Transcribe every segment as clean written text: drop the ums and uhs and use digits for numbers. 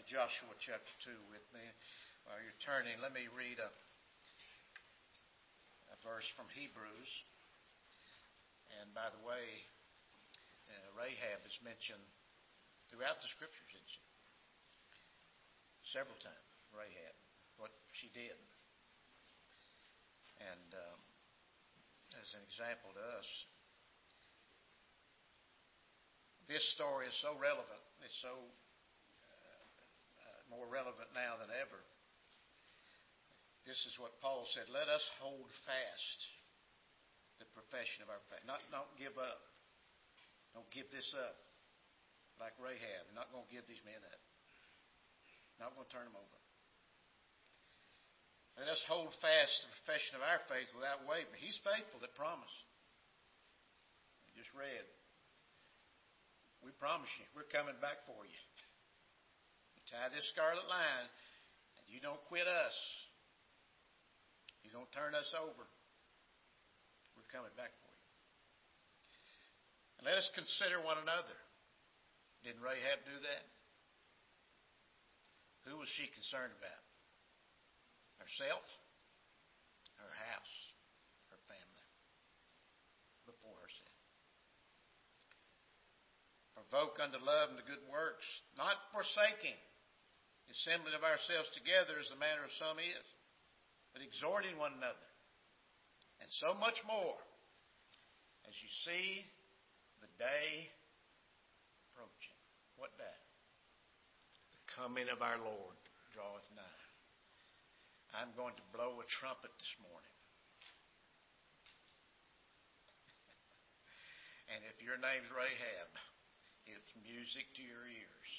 Joshua chapter 2 with me. While you're turning, let me read a verse from Hebrews. And by the way, Rahab is mentioned throughout the Scriptures, isn't she? Several times, Rahab, what she did. And as an example to us, this story is so relevant. It's so more relevant now than ever. This is what Paul said. Let us hold fast the profession of our faith. Don't give up. Don't give this up like Rahab. You're not going to give these men up. Not going to turn them over. Let us hold fast the profession of our faith without wavering. He's faithful that promised. We just read. We promise you, we're coming back for you. You tie this scarlet line, and you don't quit us. You don't turn us over. We're coming back for you. And let us consider one another. Didn't Rahab do that? Who was she concerned about? Herself, her house, her family, before herself. Provoke unto love and to good works, not forsaking the assembling of ourselves together as the manner of some is, but exhorting one another, and so much more as you see the day approaching. What day? The coming of our Lord draweth nigh. I'm going to blow a trumpet this morning. And if your name's Rahab, it's music to your ears.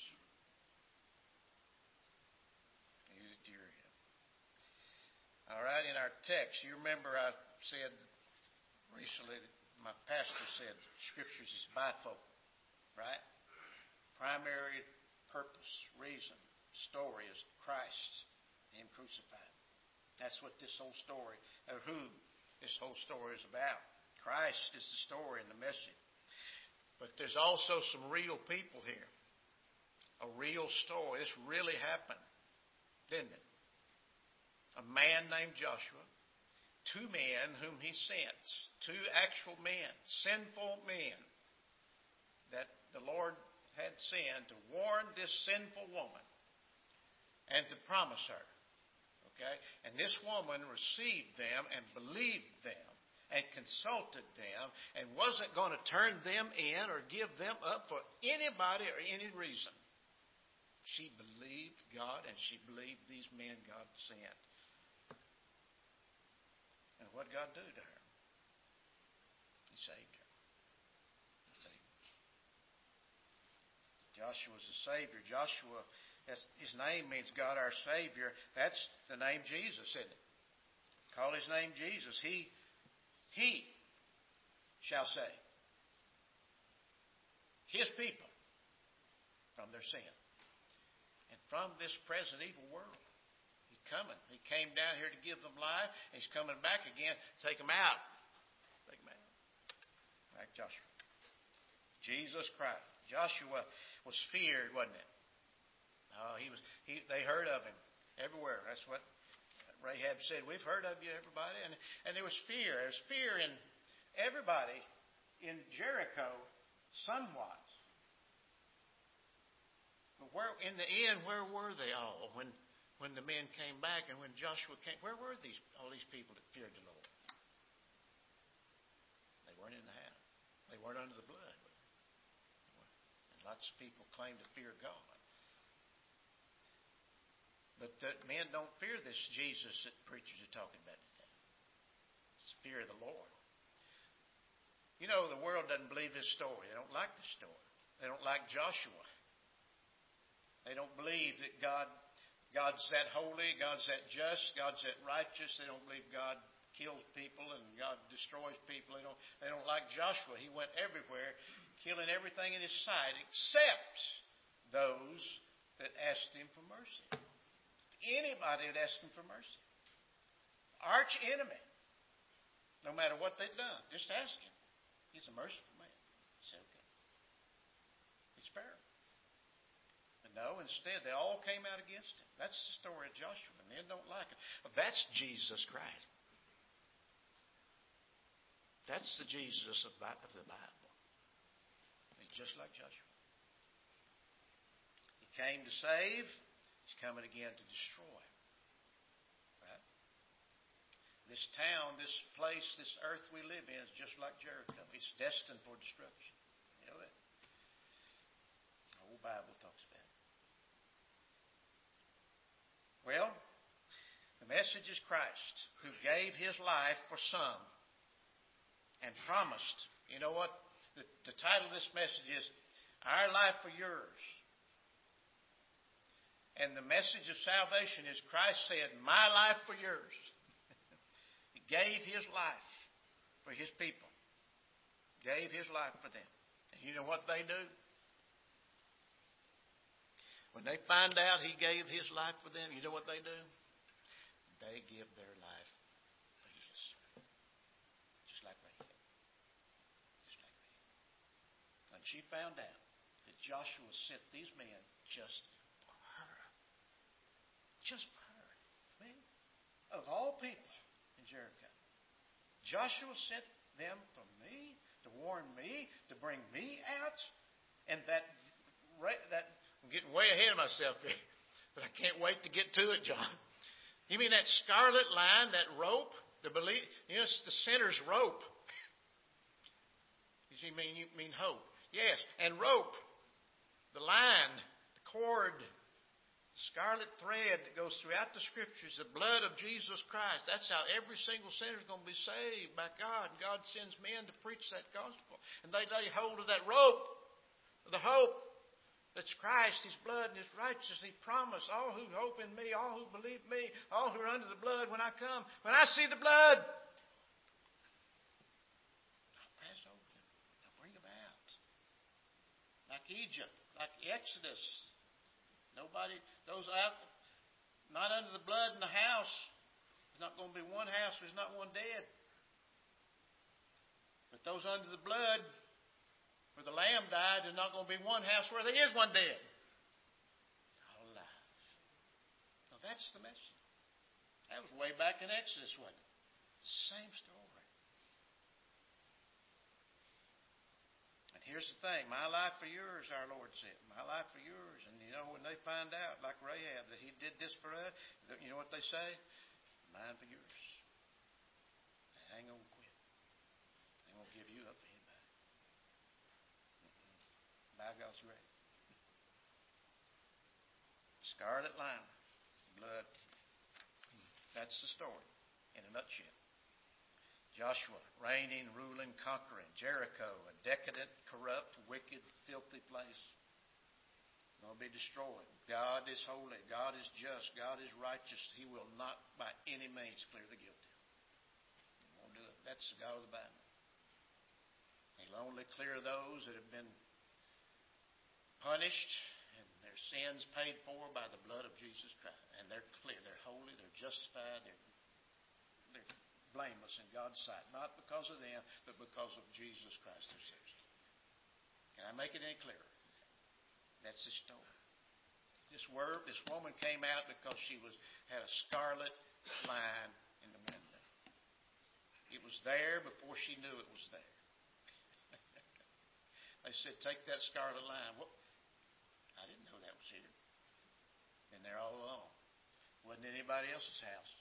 Music to your ears. All right, in our text, you remember I said recently, my pastor said Scriptures is bifocal, right? Primary purpose, reason, story is Christ, Him crucified. That's what this whole story, or who this whole story is about. Christ is the story and the message. But there's also some real people here. A real story. This really happened, didn't it? A man named Joshua. Two men whom he sent. Two actual men. Sinful men. That the Lord had sent to warn this sinful woman. And to promise her. Okay? And this woman received them and believed them. And consulted them and wasn't going to turn them in or give them up for anybody or any reason. She believed God and she believed these men God sent. And what did God do to her? He saved her. He saved her. Joshua was a Savior. Joshua, his name means God our Savior. That's the name Jesus, isn't it? Call his name Jesus. He shall save His people from their sin and from this present evil world. He's coming. He came down here to give them life, and He's coming back again to take them out. Take them out. Like Joshua. Jesus Christ. Joshua was feared, wasn't it? Oh, they heard of him everywhere. That's what Rahab said, we've heard of you, everybody. And there was fear. There was fear in everybody in Jericho somewhat. But in the end, where were they all when the men came back and when Joshua came? Where were all these people that feared the Lord? They weren't in the house. They weren't under the blood. And lots of people claim to fear God. But men don't fear this Jesus that preachers are talking about today. It's the fear of the Lord. You know, the world doesn't believe this story. They don't like this story. They don't like Joshua. They don't believe that God's that holy, God's that just, God's that righteous. They don't believe God kills people and God destroys people. They don't like Joshua. He went everywhere, killing everything in his sight except those that asked him for mercy. Anybody that asked him for mercy. Arch enemy. No matter what they've done. Just ask him. He's a merciful man. It's okay. It's fair. No, instead, they all came out against him. That's the story of Joshua. Men don't like it. That's Jesus Christ. That's the Jesus of the Bible. He's just like Joshua. He came to save. He's coming again to destroy. Right? This town, this place, this earth we live in is just like Jericho. It's destined for destruction. You know that? The whole Bible talks about it. Well, the message is Christ, who gave his life for some and promised. You know what? The title of this message is Our Life for Yours. And the message of salvation is Christ said, my life for yours. He gave his life for his people. Gave his life for them. And you know what they do? When they find out he gave his life for them, you know what they do? They give their life for his. Just like Rahab. Just like Rahab. And she found out that Joshua sent these men just for her. Just for her. I mean, of all people in Jericho. Joshua sent them for me, to warn me, to bring me out. And that I'm getting way ahead of myself here, but I can't wait to get to it, John. You mean that scarlet line, that rope, it's the sinner's rope. You mean hope? Yes, and rope, the line, the cord, the scarlet thread that goes throughout the Scriptures, the blood of Jesus Christ. That's how every single sinner is going to be saved by God. God sends men to preach that gospel, and they lay hold of that rope, of the hope. That's Christ, his blood, and his righteousness. He promised, all who hope in me, all who believe me, all who are under the blood, when I come, when I see the blood, I'll pass over them. I'll bring them out. Like Egypt, like Exodus. Those out, not under the blood in the house, there's not going to be one house, there's not one dead. But those under the blood, where the lamb died, there's not going to be one house where there is one dead. All alive. Now that's the message. That was way back in Exodus, wasn't it? Same story. And here's the thing. My life for yours, our Lord said. My life for yours. And you know, when they find out, like Rahab, that he did this for us, you know what they say? Mine for yours. They ain't going to quit. They won't give you up for anybody. By God's grace. Scarlet line, blood. That's the story in a nutshell. Joshua, reigning, ruling, conquering. Jericho, a decadent, corrupt, wicked, filthy place. Going to be destroyed. God is holy. God is just. God is righteous. He will not by any means clear the guilty. He won't do it. That's the God of the Bible. He'll only clear those that have been punished and their sins paid for by the blood of Jesus Christ. And they're clear, they're holy, they're justified, they're blameless in God's sight. Not because of them, but because of Jesus Christ who saves them. Can I make it any clearer? That's the story. This woman came out because she had a scarlet line in the window. It was there before she knew it was there. They said, take that scarlet line. Well, I didn't know that was here. Been there all along. Wasn't anybody else's house.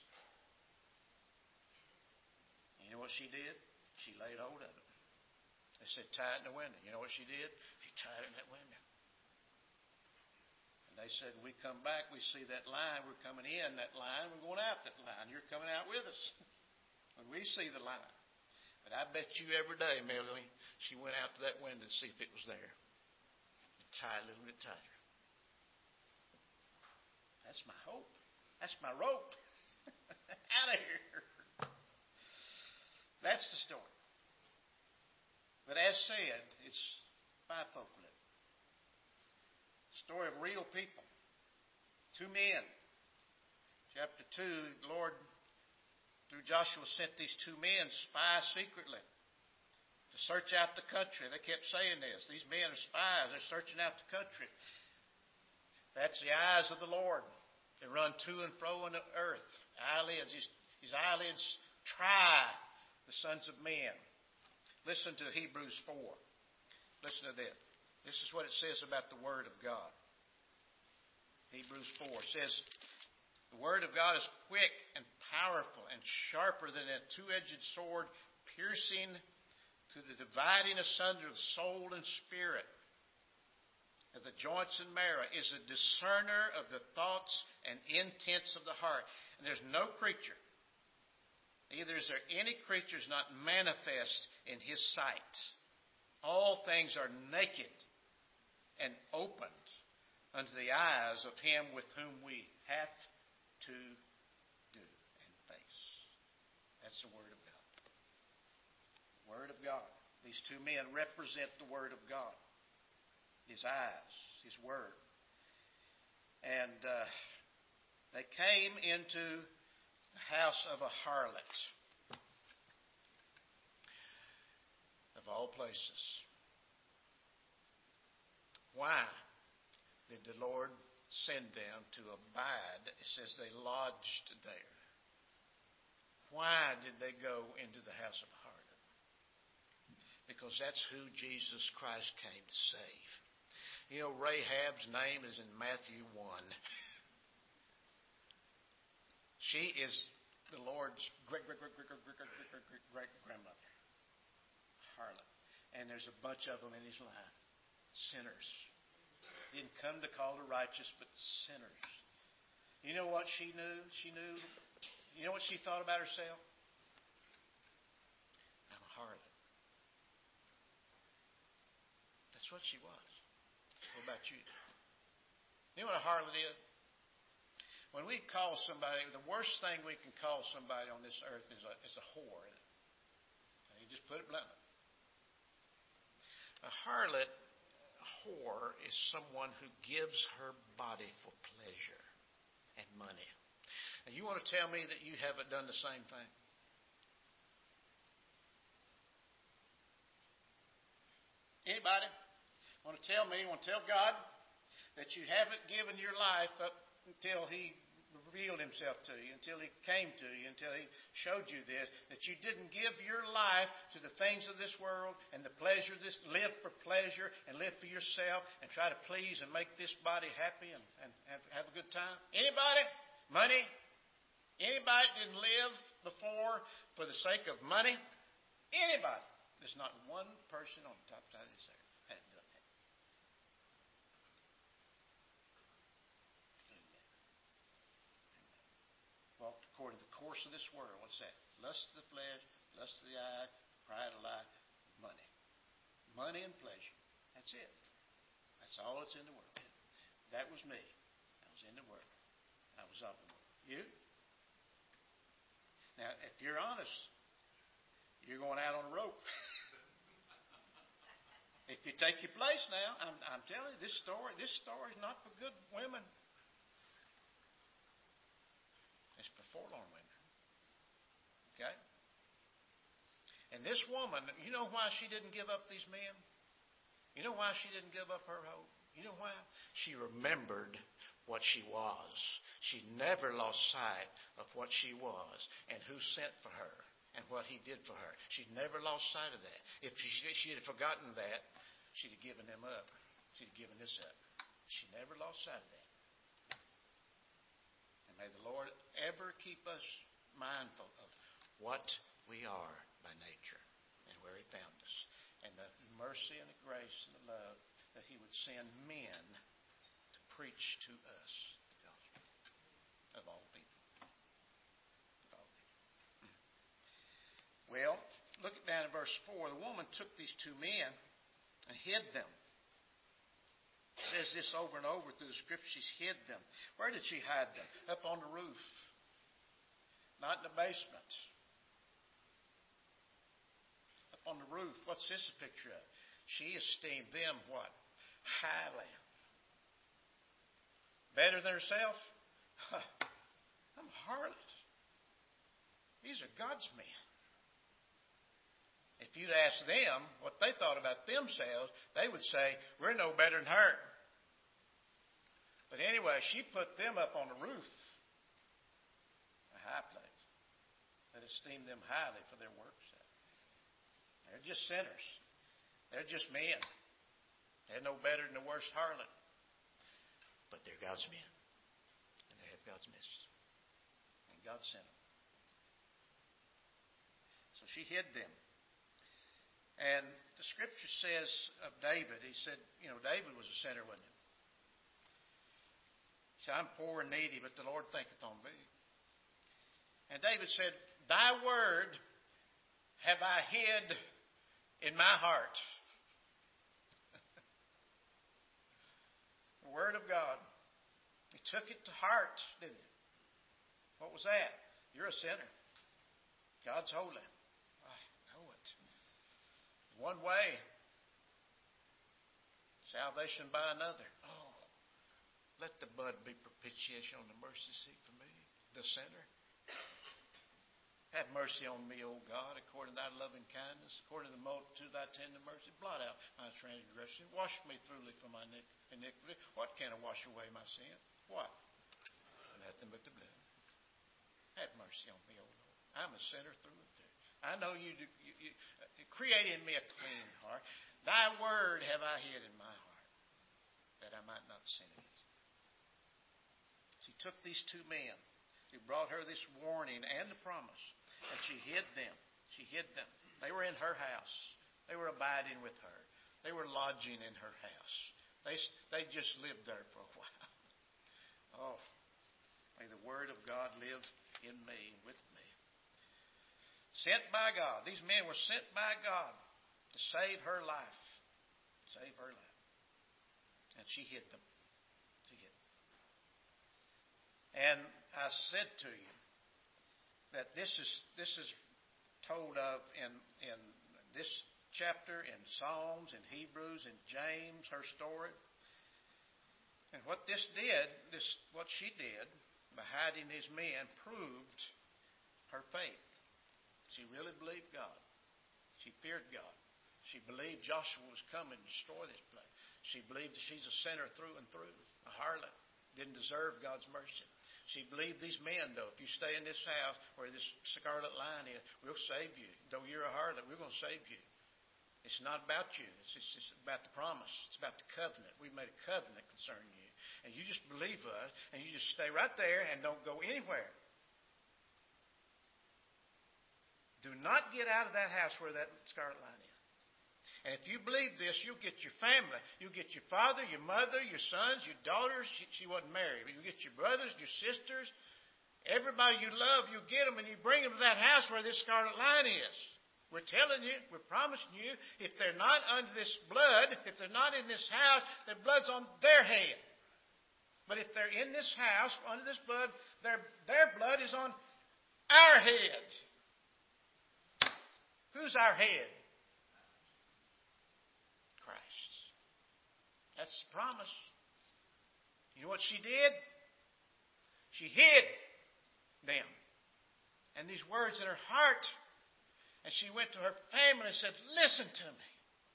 You know what she did? She laid hold of it. They said, tie it in the window. You know what she did? She tied it in that window. And they said, we come back, we see that line. We're coming in that line. We're going out that line. You're coming out with us. When we see the line. But I bet you every day, Melanie, she went out to that window to see if it was there. Tie a little bit tighter. That's my hope. That's my rope. Out of here. That's the story. But as said, it's bifocal. Story of real people. Two men. Chapter 2, the Lord, through Joshua, sent these two men spy secretly to search out the country. They kept saying this. These men are spies. They're searching out the country. That's the eyes of the Lord. They run to and fro on the earth. His eyelids try the sons of men. Listen to Hebrews 4. Listen to this. This is what it says about the Word of God. Hebrews 4 says, the Word of God is quick and powerful and sharper than a two-edged sword, piercing to the dividing asunder of soul and spirit, of the joints and marrow, is a discerner of the thoughts and intents of the heart. And there's no creature, neither is there any creatures not manifest in His sight. All things are naked and opened unto the eyes of Him with whom we have to do and face. That's the Word of God. The Word of God. These two men represent the Word of God. His eyes, His Word. And they came into the house of a harlot. Of all places. Why did the Lord send them to abide? It says they lodged there. Why did they go into the house of a harlot? Because that's who Jesus Christ came to save. You know, Rahab's name is in Matthew 1. She is the Lord's great-great-great-great-great-great-great-grandmother. Harlot. And there's a bunch of them in his line. Sinners. He didn't come to call the righteous, but sinners. You know what she knew? You know what she thought about herself? I'm a harlot. That's what she was. What about you? You know what a harlot is? When we call somebody, the worst thing we can call somebody on this earth is a whore. You just put it bluntly. A harlot, whore, is someone who gives her body for pleasure and money. And you want to tell me that you haven't done the same thing? Anybody want to tell me, want to tell God that you haven't given your life up until He revealed Himself to you, until He came to you, until He showed you this, that you didn't give your life to the things of this world and the pleasure of this, live for pleasure and live for yourself and try to please and make this body happy and have a good time? Anybody? Money? Anybody didn't live before for the sake of money? Anybody? There's not one person on the top side of this earth that hadn't done that. Walked according to the course of this world. What's that? Lust of the flesh, lust of the eye, pride of life, money. Money and pleasure. That's it. That's all that's in the world. That was me. I was in the world. I was of the world. You? Now, if you're honest, you're going out on a rope. If you take your place now, I'm telling you, this story is not for good women. It's for forlorn women. Okay? And this woman, you know why she didn't give up these men? You know why she didn't give up her hope? You know why? She remembered what she was. She never lost sight of what she was and who sent for her and what He did for her. She never lost sight of that. If she had forgotten that, she'd have given them up. She'd have given this up. She never lost sight of that. And may the Lord ever keep us mindful of what we are by nature and where He found us. And the mercy and the grace and the love that He would send men to preach to us the gospel of all people. Well, look down at verse 4. The woman took these two men and hid them. It says this over and over through the Scripture. She's hid them. Where did she hide them? Up on the roof. Not in the basement. Up on the roof. What's this a picture of? She esteemed them what? Highly. Better than herself? I'm a harlot. These are God's men. If you'd ask them what they thought about themselves, they would say, we're no better than her. But anyway, she put them up on the roof, a high place, that esteemed them highly for their works. They're just sinners. They're just men. They're no better than the worst harlot. But they're God's men. And they have God's message. And God sent them. So she hid them. And the scripture says of David, he said, David was a sinner, wasn't he? He said, I'm poor and needy, but the Lord thinketh on me. And David said, Thy word have I hid in my heart. The Word of God. He took it to heart, didn't he? What was that? You're a sinner. God's holy. I know it. One way. Salvation by another. Oh, let the blood be propitiation on the mercy seat for me, the sinner. Have mercy on me, O God, according to thy loving kindness, according to the multitude of thy tender mercy. Blot out my transgression. Wash me thoroughly from my iniquity. What can I wash away my sin? What? Nothing but the blood. Have mercy on me, O Lord. I'm a sinner through and through. I know you create in me a clean heart. Thy word have I hid in my heart, that I might not sin against thee. She took these two men. He brought her this warning and the promise. And she hid them. She hid them. They were in her house. They were abiding with her. They were lodging in her house. They just lived there for a while. Oh, may the Word of God live in me and with me. Sent by God. These men were sent by God to save her life. Save her life. And she hid them. She hid them. And I said to you that this is told of in this chapter, in Psalms, in Hebrews, in James, her story. And what what she did by hiding these men proved her faith. She really believed God. She feared God. She believed Joshua was coming to destroy this place. She believed that she's a sinner through and through, a harlot, didn't deserve God's mercy. She believed these men, though, if you stay in this house where this scarlet line is, we'll save you. Though you're a harlot, we're going to save you. It's not about you. It's about the promise. It's about the covenant. We've made a covenant concerning you. And you just believe us, and you just stay right there and don't go anywhere. Do not get out of that house where that scarlet line is. And if you believe this, you'll get your family. You'll get your father, your mother, your sons, your daughters. She wasn't married. But you'll get your brothers, your sisters. Everybody you love, you get them and you bring them to that house where this scarlet line is. We're telling you, we're promising you, if they're not under this blood, if they're not in this house, their blood's on their head. But if they're in this house, under this blood, their blood is on our head. Who's our head? Christ. That's the promise. You know what she did? She hid them and these words in her heart. And she went to her family and said, listen to me.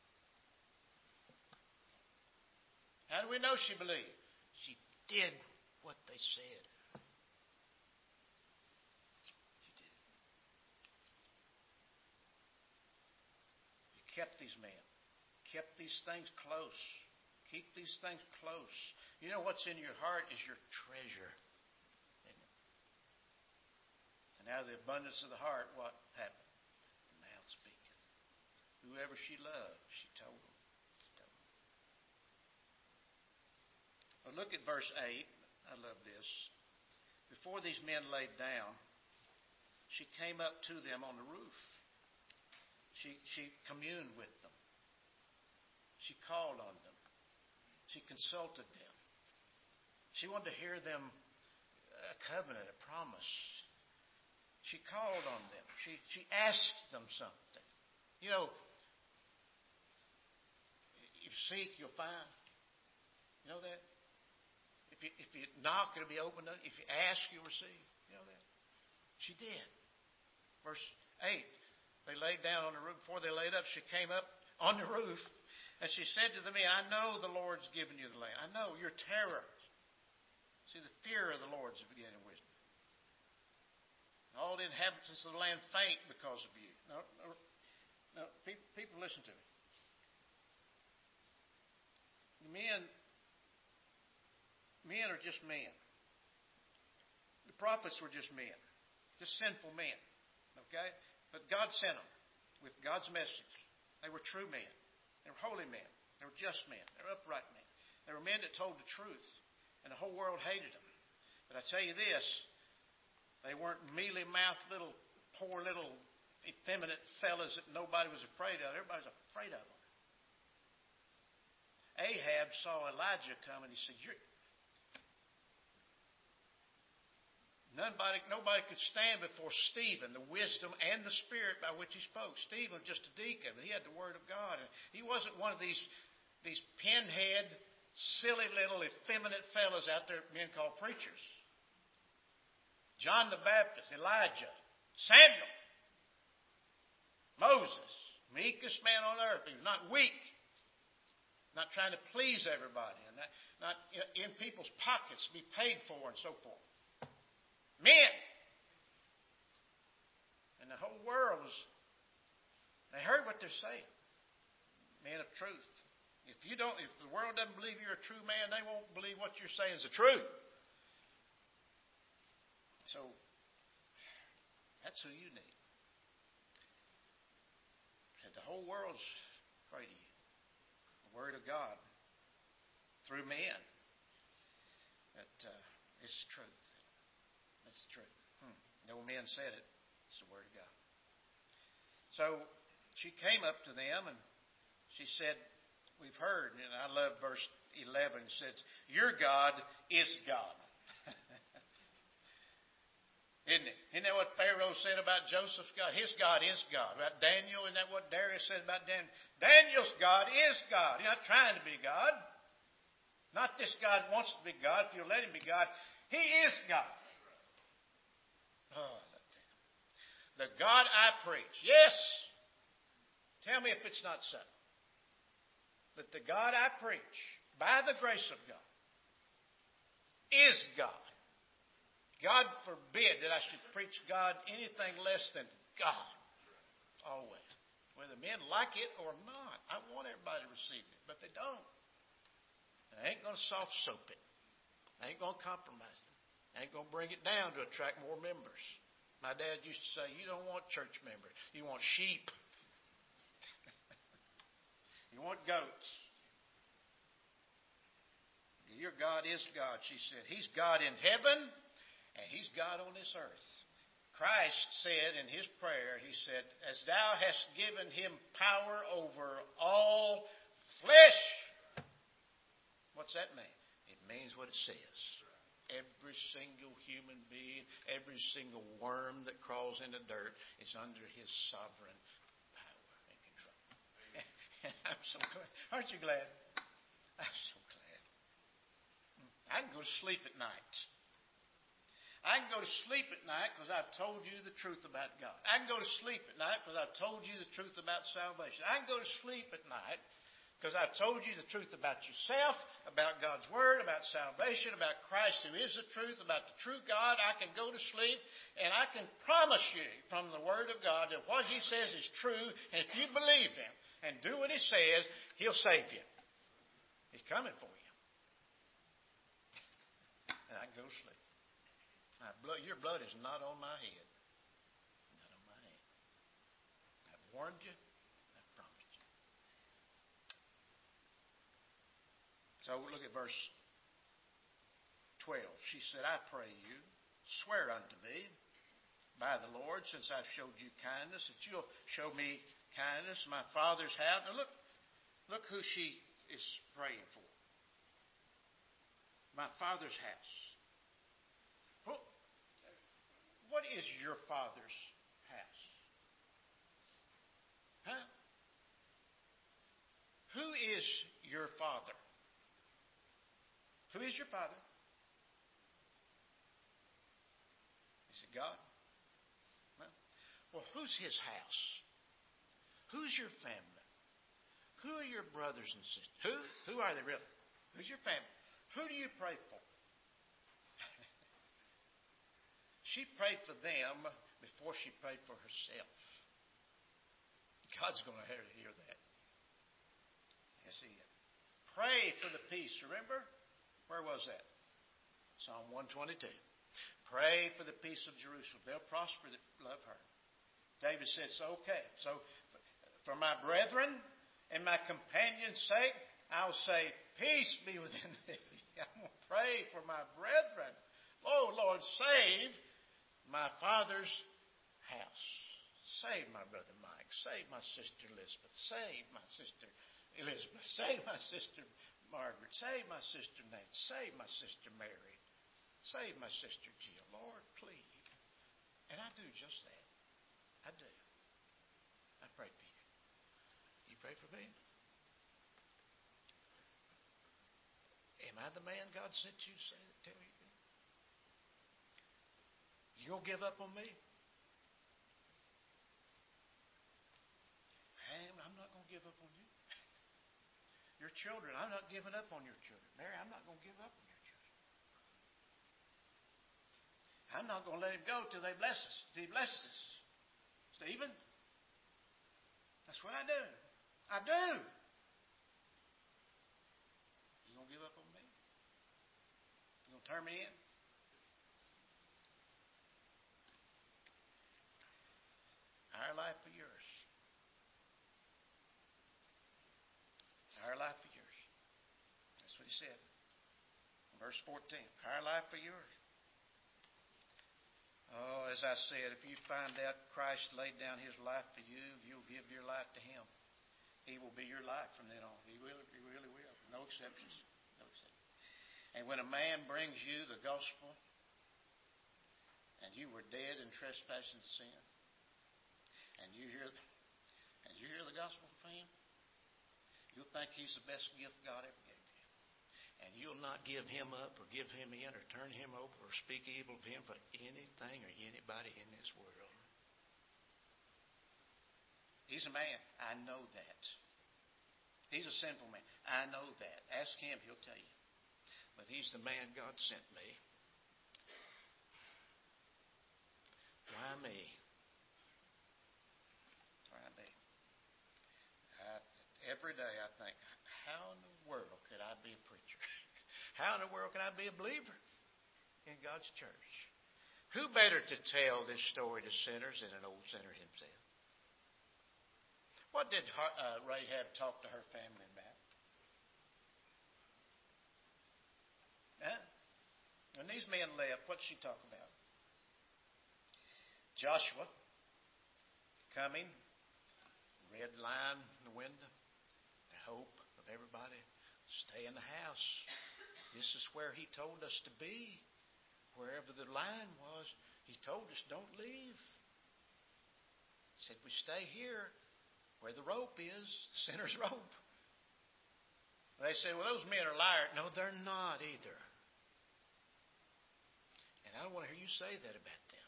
How do we know she believed? She did what they said. She did. You kept these men. Kept these things close. Keep these things close. You know what's in your heart is your treasure. Isn't it? And out of the abundance of the heart, what happened? Speaketh. Whoever she loved, she told them. Well, look at verse 8. I love this. Before these men laid down, she came up to them on the roof. She communed with them. She called on them. She consulted them. She wanted to hear them a covenant, a promise. She called on them. She asked them something. You know, if you seek, you'll find. You know that? If you knock, it'll be opened up. If you ask, you'll receive. You know that? She did. Verse 8. They laid down on the roof. Before they laid up, she came up on the roof. And she said to the men, I know the Lord's given you the land. I know your terror. See, the fear of the Lord is the beginning of wisdom. All the inhabitants of the land faint because of you. No, people listen to me. Men are just men. The prophets were just men. Just sinful men. Okay? But God sent them with God's message. They were true men. They were holy men. They were just men. They were upright men. They were men that told the truth. And the whole world hated them. But I tell you this, they weren't mealy-mouthed poor little effeminate fellas that nobody was afraid of. Everybody was afraid of them. Ahab saw Elijah come and he said, Nobody could stand before Stephen, the wisdom and the spirit by which he spoke. Stephen was just a deacon, but he had the word of God. And he wasn't one of these pinhead, silly little effeminate fellas out there being called preachers. John the Baptist, Elijah, Samuel, Moses, meekest man on earth. He was not weak, not trying to please everybody, and not in people's pockets to be paid for and so forth. Men. And the whole world they heard what they're saying. Men of truth. If the world doesn't believe you're a true man, they won't believe what you're saying is the truth. So, that's who you need. Said the whole world's afraid of you. The Word of God through men. That it's the truth. It's the truth. No men said it. It's the Word of God. So, she came up to them and she said, we've heard, and I love verse 11. It says, your God is God. Isn't it? Isn't that what Pharaoh said about Joseph's God? His God is God. About Daniel, isn't that what Darius said about Daniel? Daniel's God is God. He's not trying to be God. Not this God wants to be God. If you'll let him be God, he is God. Oh, the God I preach. Yes. Tell me if it's not so. But the God I preach, by the grace of God, is God. God forbid that I should preach God anything less than God. Always. Whether men like it or not. I want everybody to receive it, but they don't. And I ain't going to soft soap it. I ain't going to compromise them. I ain't going to bring it down to attract more members. My dad used to say, you don't want church members. You want sheep. You want goats. Your God is God, she said. He's God in heaven. And he's God on this earth. Christ said in his prayer, he said, as thou hast given him power over all flesh. What's that mean? It means what it says. Every single human being, every single worm that crawls in the dirt is under his sovereign power and control. I'm so glad. Aren't you glad? I'm so glad. I can go to sleep at night. I can go to sleep at night because I've told you the truth about God. I can go to sleep at night because I've told you the truth about salvation. I can go to sleep at night because I've told you the truth about yourself, about God's Word, about salvation, about Christ who is the truth, about the true God. I can go to sleep and I can promise you from the Word of God that what He says is true. And if you believe Him and do what He says, He'll save you. He's coming for you. And I can go to sleep. Your blood is not on my head. Not on my hand. I've warned you. I've promised you. So look at verse 12. She said, I pray you, swear unto me by the Lord, since I've showed you kindness, that you'll show me kindness in my father's house. Now look who she is praying for. My father's house. What is your father's house? Huh? Who is your father? Who is your father? Is it God? Well, who's his house? Who's your family? Who are your brothers and sisters? Who are they really? Who's your family? Who do you pray for? She prayed for them before she prayed for herself. God's going to hear that. Yes, He is. Pray for the peace. Remember? Where was that? Psalm 122. Pray for the peace of Jerusalem. They'll prosper that love her. David said, so okay. So for my brethren and my companions' sake, I'll say, peace be within thee. I'm going to pray for my brethren. Oh, Lord, save my father's house. Save my brother Mike. Save my sister Elizabeth. Save my sister Elizabeth. Save my sister Margaret. Save my sister Nate. Save my sister Mary. Save my sister Jill. Lord, please. And I do just that. I do. I pray for you. You pray for me? Am I the man God sent you to say that? Tell you that? You gonna give up on me? I'm not gonna give up on you. Your children, I'm not giving up on your children. Mary, I'm not gonna give up on your children. I'm not gonna let him go till they bless us. Till he blesses us. Stephen, that's what I do. I do. You gonna give up on me? You gonna turn me in? Our life for yours. Our life for yours. That's what he said. Verse 14. Our life for yours. Oh, as I said, if you find out Christ laid down His life for you, you'll give your life to Him. He will be your life from then on. He really will. No exceptions. No exceptions. And when a man brings you the gospel, and you were dead in trespassing and sin, and you hear the gospel from him, you'll think he's the best gift God ever gave you. And you'll not give him up or give him in or turn him over or speak evil of him for anything or anybody in this world. He's a man. I know that. He's a sinful man. I know that. Ask him, he'll tell you. But he's the man God sent me. Why me? Why me? Every day I think, how in the world could I be a preacher? How in the world can I be a believer in God's church? Who better to tell this story to sinners than an old sinner himself? What did Rahab talk to her family about? Huh? When these men left, what did she talk about? Joshua coming, red line in the window, the hope of everybody. Stay in the house. This is where He told us to be. Wherever the line was, He told us don't leave. He said we stay here where the rope is, the sinner's rope. They say, well, those men are liars. No, they're not either. And I don't want to hear you say that about them.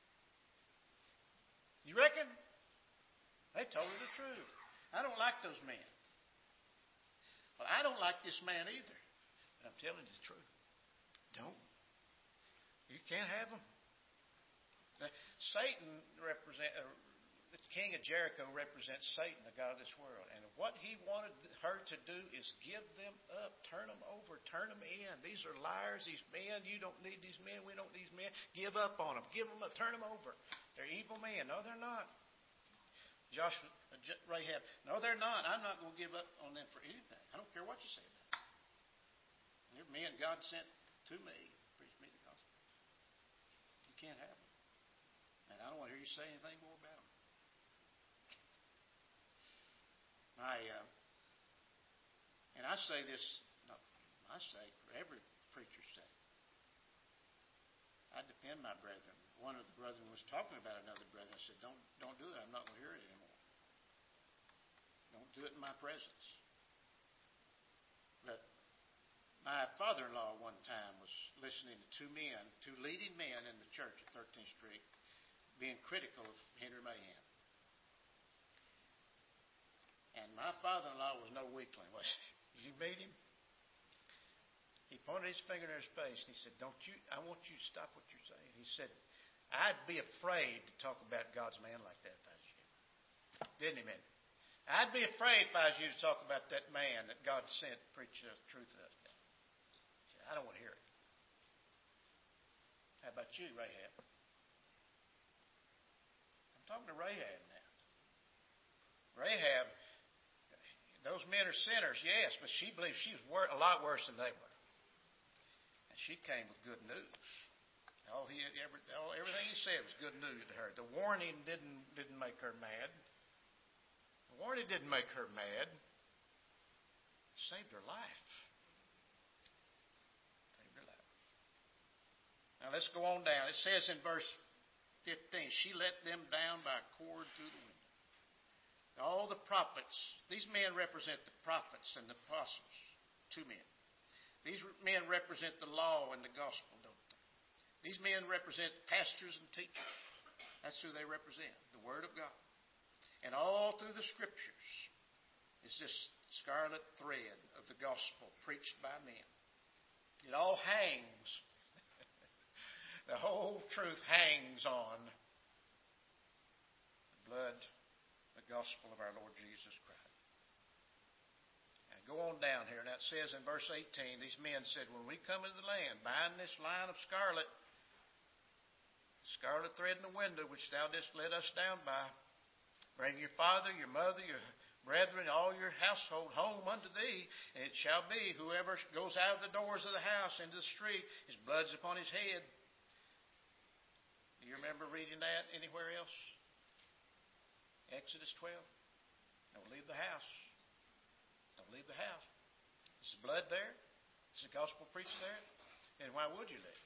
You reckon? They told her the truth. I don't like those men. Well, I don't like this man either. But I'm telling you the truth. Don't. You can't have them. Satan the king of Jericho represents Satan, the god of this world. And what he wanted her to do is give them up, turn them over, turn them in. These are liars, these men. You don't need these men. We don't need these men. Give up on them. Give them up. Turn them over. They're evil men. No, they're not. Joshua, Rahab. No, they're not. I'm not going to give up on them for anything. I don't care what you say about them. They're men God sent to me. Preach me the gospel. You can't have them. And I don't want to hear you say anything more about them. And I say this, not for my sake, for every preacher's sake. I defend my brethren. One of the brethren was talking about another brother. I said, don't do it. I'm not going to hear it anymore. Don't do it in my presence. But my father-in-law one time was listening to two leading men in the church at 13th Street, being critical of Henry Mahan. And my father-in-law was no weakling, was he? Did you meet him? He pointed his finger in his face and he said, I want you to stop what you're saying. He said, I'd be afraid to talk about God's man like that if I was you. Didn't he, man? I'd be afraid if I was you to talk about that man that God sent to preach the truth to us. I don't want to hear it. How about you, Rahab? I'm talking to Rahab now. Rahab, those men are sinners, yes, but she believed she was a lot worse than they were. And she came with good news. Everything he said was good news to her. The warning didn't make her mad. The warning didn't make her mad. It saved her life. Saved her life. Now let's go on down. It says in verse 15, she let them down by a cord through the window. All the prophets, these men represent the prophets and the apostles, two men. These men represent the law and the gospel, don't they? These men represent pastors and teachers. That's who they represent, the Word of God. And all through the Scriptures is this scarlet thread of the gospel preached by men. It all hangs. The whole truth hangs on the blood, the gospel of our Lord Jesus Christ. Now go on down here. Now it says in verse 18, these men said, when we come into the land, bind this line of scarlet thread in the window, which thou didst let us down by. Bring your father, your mother, your brethren, all your household home unto thee. And it shall be, whoever goes out of the doors of the house into the street, his blood's upon his head. Do you remember reading that anywhere else? Exodus 12. Don't leave the house. Don't leave the house. Is the blood there? Is the gospel preached there? Then why would you leave?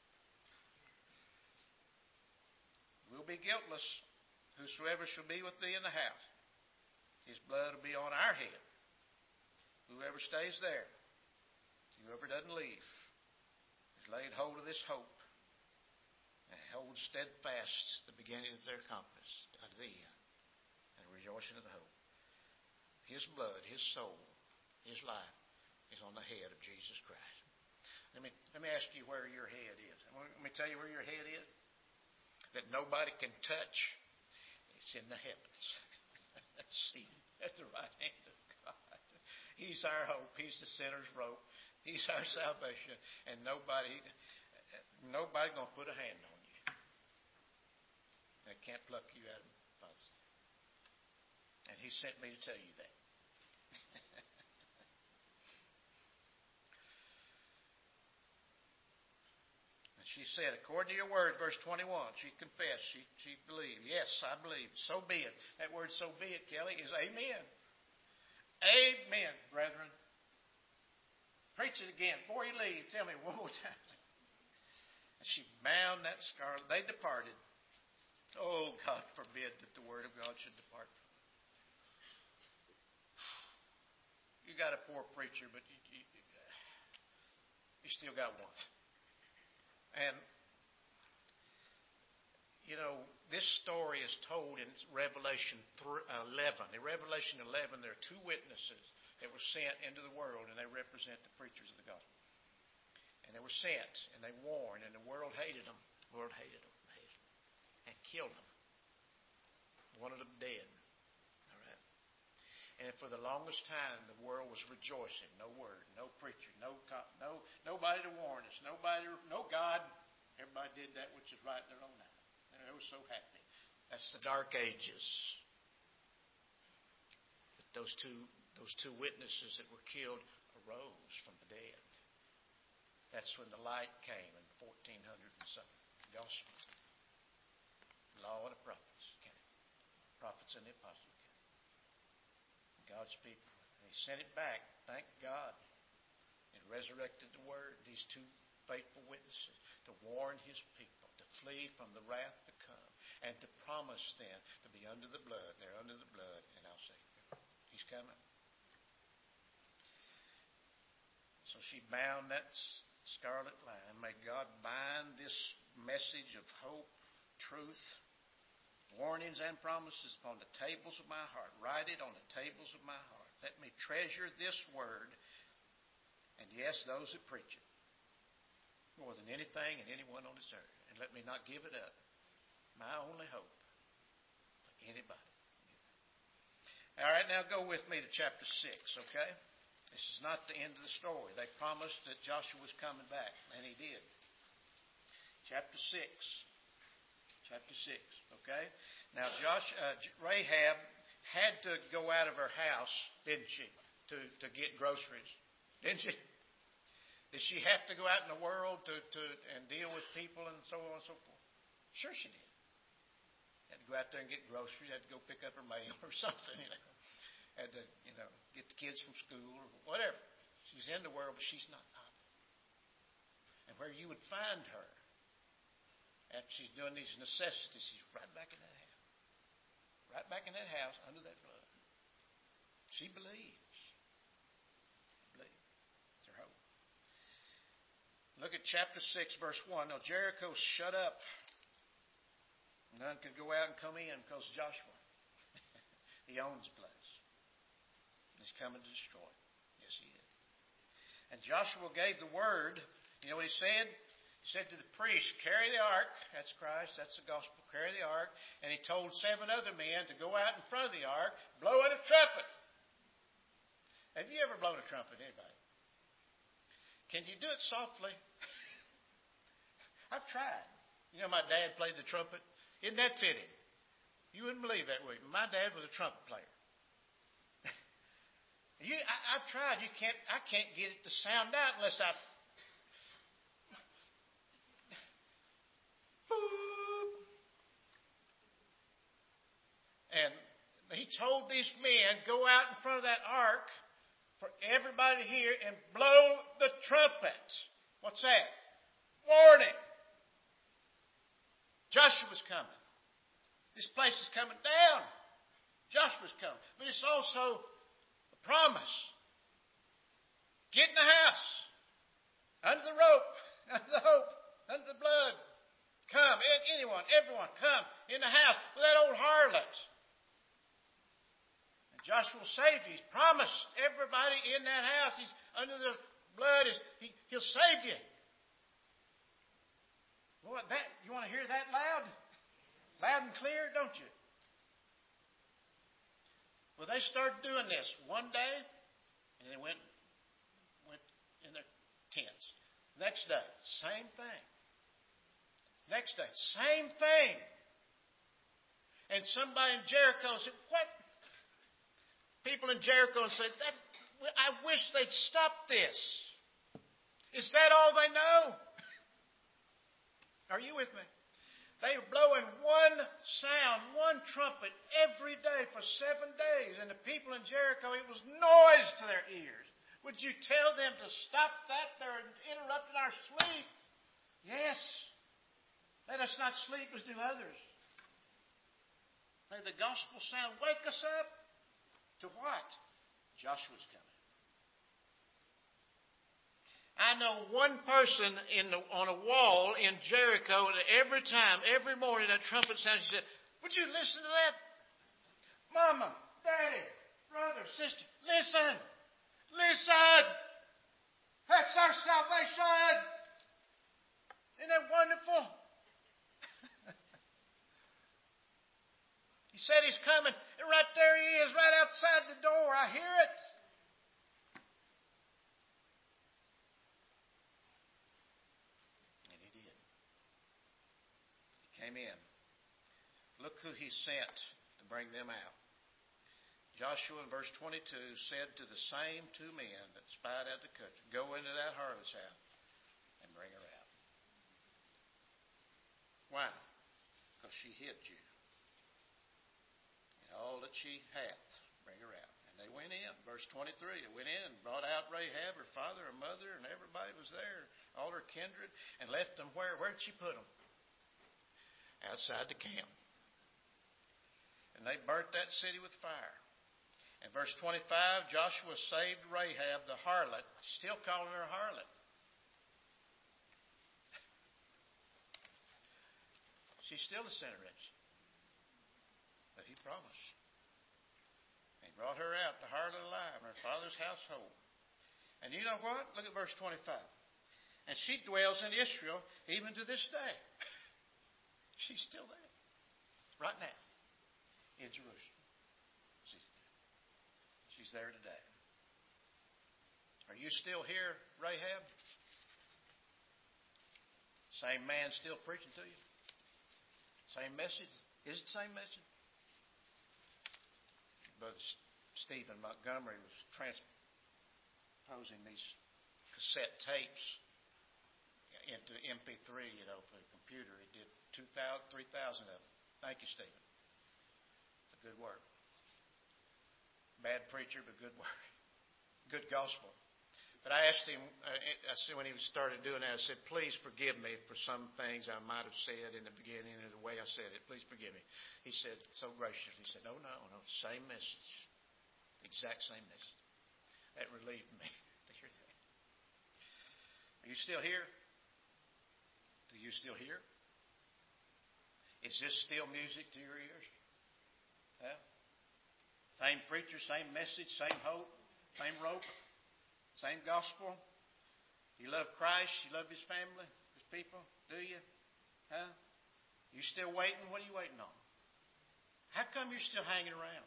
We'll be guiltless. Whosoever shall be with thee in the house, his blood will be on our head. Whoever stays there, whoever doesn't leave, has laid hold of this hope and holds steadfast the beginning of their compass unto the end, and rejoicing of the hope. His blood, his soul, his life is on the head of Jesus Christ. Let me ask you where your head is. Let me tell you where your head is. That nobody can touch. It's in the heavens. Seated at the right hand of God. He's our hope. He's the sinner's rope. He's our salvation. And nobody's going to put a hand on you. They can't pluck you out of the Father's hand. And He sent me to tell you that. She said, according to your word, verse 21, she confessed, she believed. Yes, I believe. So be it. That word so be it, Kelly, is amen. Amen, brethren. Preach it again. Before you leave, tell me one more time. And she bound that scarlet. They departed. Oh, God forbid that the word of God should depart from them. You got a poor preacher, but you still got one. And, this story is told in Revelation 11. In Revelation 11, there are two witnesses that were sent into the world, and they represent the preachers of the gospel. And they were sent, and they warned, and the world hated them. The world hated them, and killed them. Wanted them dead. All right. And for the longest time, the world was rejoicing. No word, no preacher, nobody to warn us, no God. Everybody did that which is right in their own eyes. And they were so happy. That's the dark ages. But those two witnesses that were killed arose from the dead. That's when the light came in 1400 and something. The gospel. The law and the prophets came. Prophets and the apostles came. God's people. And He sent it back. Thank God. It resurrected the word. These two faithful witnesses to warn His people to flee from the wrath to come and to promise them to be under the blood. They're under the blood, and I'll save them. He's coming. So she bound that scarlet line. May God bind this message of hope, truth, warnings and promises upon the tables of my heart. Write it on the tables of my heart. Let me treasure this word, and yes, those that preach it, more than anything and anyone on this earth. And let me not give it up My only hope. Anybody. All right, now go with me to chapter 6, okay? This is not the end of the story. They promised that Joshua was coming back, and he did. Chapter 6. Chapter 6, okay? Now, Rahab had to go out of her house, didn't she, to get groceries? Didn't she? Did she have to go out in the world and deal with people and so on and so forth? Sure she did. Had to go out there and get groceries, had to go pick up her mail or something, Had to, get the kids from school or whatever. She's in the world, but she's not of it. And where you would find her after she's doing these necessities, she's right back in that house. Right back in that house under that blood. She believes. It's her hope. Look at chapter 6, verse 1. Now Jericho's shut up. None could go out and come in because Joshua, he owns the place. He's coming to destroy it. Yes, he is. And Joshua gave the word. You know what he said? He said to the priest, carry the ark. That's Christ. That's the gospel. Carry the ark. And he told 7 other men to go out in front of the ark, blow in a trumpet. Have you ever blown a trumpet, anybody? Can you do it softly? I've tried. My dad played the trumpet. Isn't that fitting? You wouldn't believe that, would you? My dad was a trumpet player. I've tried. I can't get it to sound out unless I. And he told these men, go out in front of that ark for everybody to hear and blow the trumpet. What's that? Warning. Joshua's coming. This place is coming down. Joshua's coming. But it's also a promise. Get in the house. Under the rope. Under the hope. Under the blood. Come. Anyone, everyone, come in the house with that old harlot. And Joshua will save you. He's promised everybody in that house. He's under the blood. He'll save you. Boy, you want to hear that loud? Loud and clear, don't you? Well, they started doing this one day, and they went in their tents. Next day, same thing. Next day, same thing. And somebody in Jericho said, what? People in Jericho said, I wish they'd stop this. Is that all they know? Are you with me? They were blowing one sound, one trumpet every day for 7 days. And the people in Jericho, it was noise to their ears. Would you tell them to stop that? They're interrupting our sleep. Yes. Let us not sleep as do others. May the gospel sound wake us up. To what? Joshua's coming. I know one person on a wall in Jericho, and every morning that trumpet sounds, she said, would you listen to that? Mama, Daddy, brother, sister, listen. Listen. That's our salvation. Isn't that wonderful? He said he's coming, and right there he is, right outside the door. I hear it. Came in. Look who he sent to bring them out. Joshua in verse 22 said to the same 2 men that spied out the country, go into that harlot's house and bring her out. Why? Because she hid you. And all that she hath, bring her out. And they went in. Verse 23, they went in and brought out Rahab, her father, her mother, and everybody was there, all her kindred, and left them where? Where did she put them? Outside the camp. And they burnt that city with fire. In verse 25, Joshua saved Rahab, the harlot, still calling her a harlot. She's still a sinner, isn't she? But he promised. He brought her out, the harlot alive, in her father's household. And you know what? Look at verse 25. And she dwells in Israel even to this day. She's still there. right now in Jerusalem. She's there today. Are you still here, Rahab? Same man still preaching to you? Same message? Is it the same message? Brother Stephen Montgomery was transposing these cassette tapes into MP3, for the computer. He did 2,000, 3,000 of them. Thank you, Stephen. It's a good work. Bad preacher, but good work. Good gospel. But I asked him, I said when he started doing that, I said, please forgive me for some things I might have said in the beginning and the way I said it. Please forgive me. He said, so gracious. He said, no, same message. Exact same message. That relieved me to hear that. Are you still here? Do you still hear? Is this still music to your ears? Yeah. Same preacher, same message, same hope, same rope. Same gospel. You love Christ. You love His family, His people. Do you? Huh? You still waiting? What are you waiting on? How come you're still hanging around?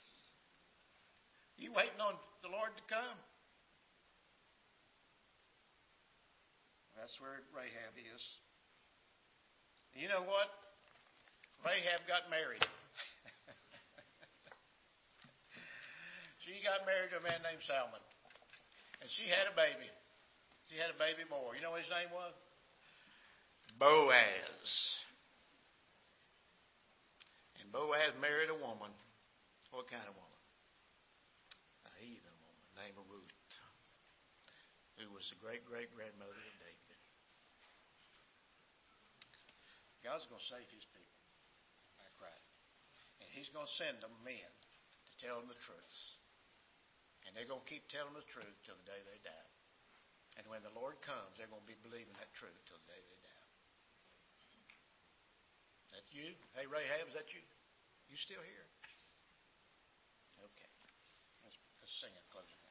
You waiting on the Lord to come? That's where Rahab is. You know what? Rahab got married. She got married to a man named Salmon. And she had a baby. She had a baby boy. You know what his name was? Boaz. And Boaz married a woman. What kind of woman? A heathen woman named Ruth, who was the great-great-grandmother of David. God's going to save His people. That's right. And He's going to send them men to tell them the truth. And they're going to keep telling the truth till the day they die. And when the Lord comes, they're going to be believing that truth till the day they die. That you? Hey, Rahab, is that you? You still here? Okay. Let's sing it closing.